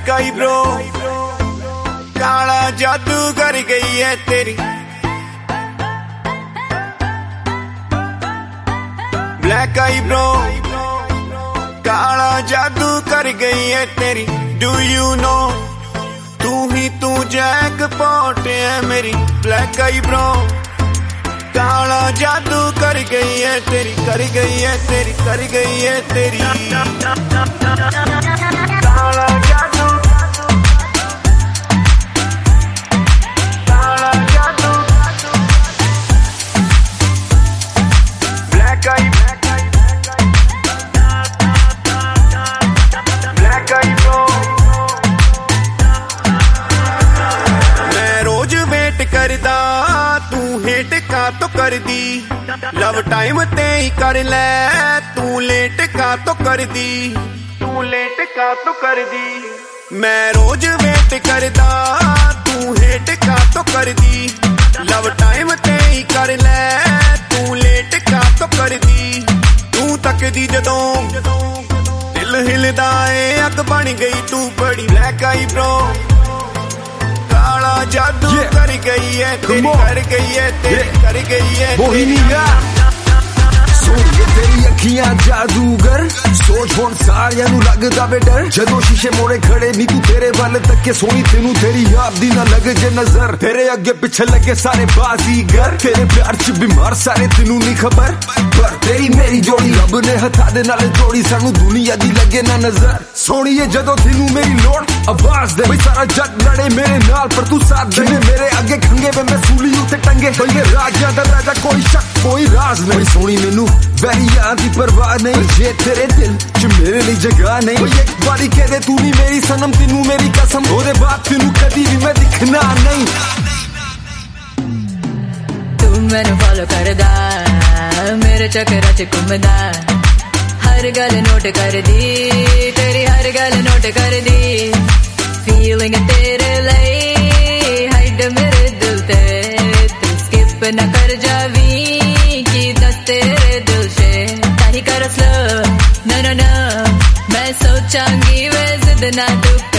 Black eye bro, काला जादू कर गई है तेरी। ब्लैक आई ब्रो, काला जादू कर गई है तेरी। डू यू नो, तू ही तू जैकपॉट है मेरी। ब्लैक आई ब्रो, काला जादू कर गई है तेरी, कर गई है तेरी, कर गई है तेरी। काला जादू, काला जादू, black eye, black eye bro. मैं रोज वेट करदा, तू हेट का तो कर दी। लव टाइम ते ही कर ले, तू लेट का तो कर दी। तू लेट का तो कर दी। मैं रोज वेट करदा, तू हेट का तो कर दी। लव टाइम ते ही कर ले, तू लेट का तो कर दी। तू तक दी जदों दिल हिलदा ए, अग बन गई तू बड़ी। ब्लैक आई ब्रो, काला जादू कर गई है तेरी, कर गई है तेरी, कर गई है तेरी। सोनिए तेरी अखियां जादूगर, सोच हुण सारियां नू लगदा वे डर। जदों शीशे मोड़े खड़े नी तू तेरे वल तके, सोनी तेनू तेरी याद दी ना लग जे नजर। तेरे अगे पिछे लगे सारे बाजीगर, तेरे प्यार च बीमार सारे तेनू नहीं खबर। पर तेरी मेरी जोड़ी रब ने हथा दे नाल जोड़ी, सानू दुनिया दी लगे ना नजर। सोनिए जदों तेनू मेरी लोड़ आवाज दे, भाई सारा जग लड़े मेरे नाल पर तू साथ दे। मेरे अगे खंगे वे मैं सूली उते टंगे, भाई राजा दा राजा कोई शक कोई राज नहीं। सोनी मैनू वैरियां दी परवाह नहीं, जे तेरे दिल च मेरे लिए जगह नहीं। एक बारी कह दे तू नहीं मेरी सनम, तेनू मेरी कसम, ओदे बाद तेनू कदी भी मैं दिखना नहीं। तू मैनू फॉलो करदा, मेरे चक्कर च घुमदा, हर गल नोट कर दी, तेरी हर गल नोट कर दी। फीलिंग तेरे लिए हाइड मेरे दिल ते, तू स्किप न कर जावी की दस तेरे दिल से। ताही कर स्लो, नो नो नो, मैं सोचांगी वे जिद ना तू